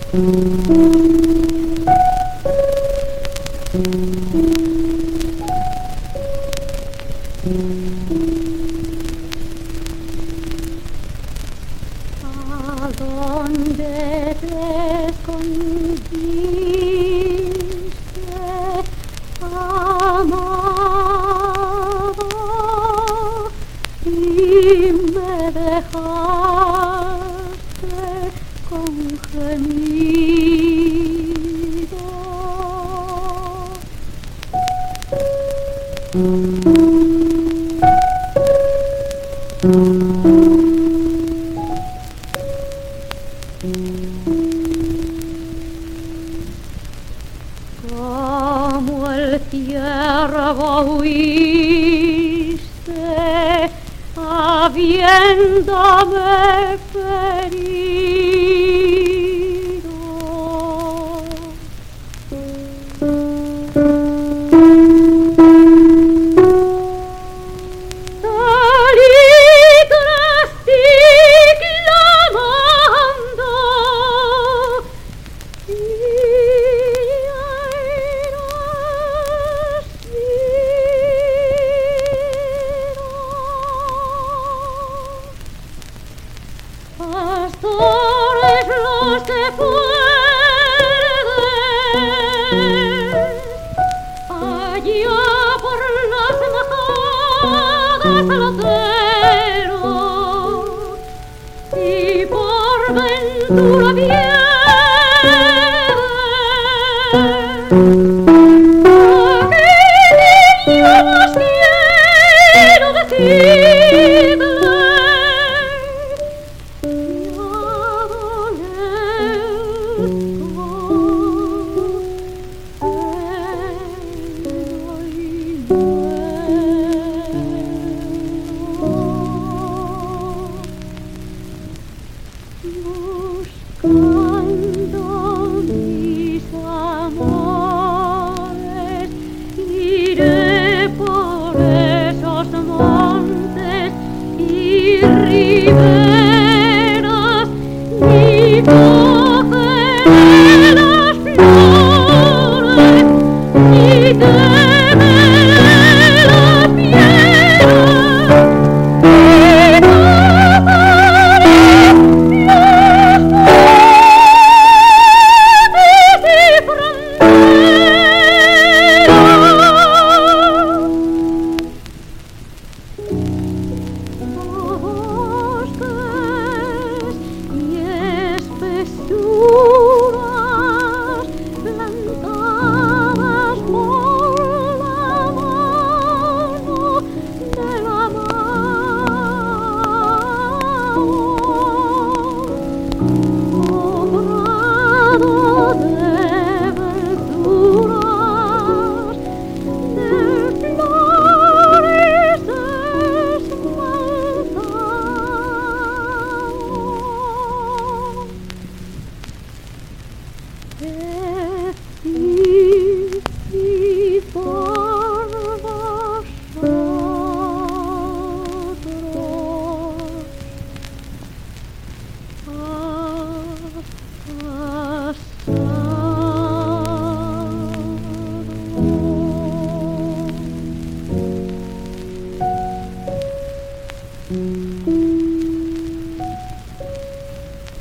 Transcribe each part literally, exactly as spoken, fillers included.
¿A dónde te escondiste, amado, y me dejaste con gemido? Como el ciervo huiste, habiéndome ferido. Salí tras ti clamando, y eras sido. Pastores los que pueden, allá por las majadas al acero, y por ventura vienen aquel niño más lleno de cible. Buscando mis amores, iré por esos montes y riberas, y cogeré las flores y temeré las piedras, y tocaré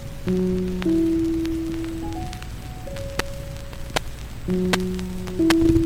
Thank you.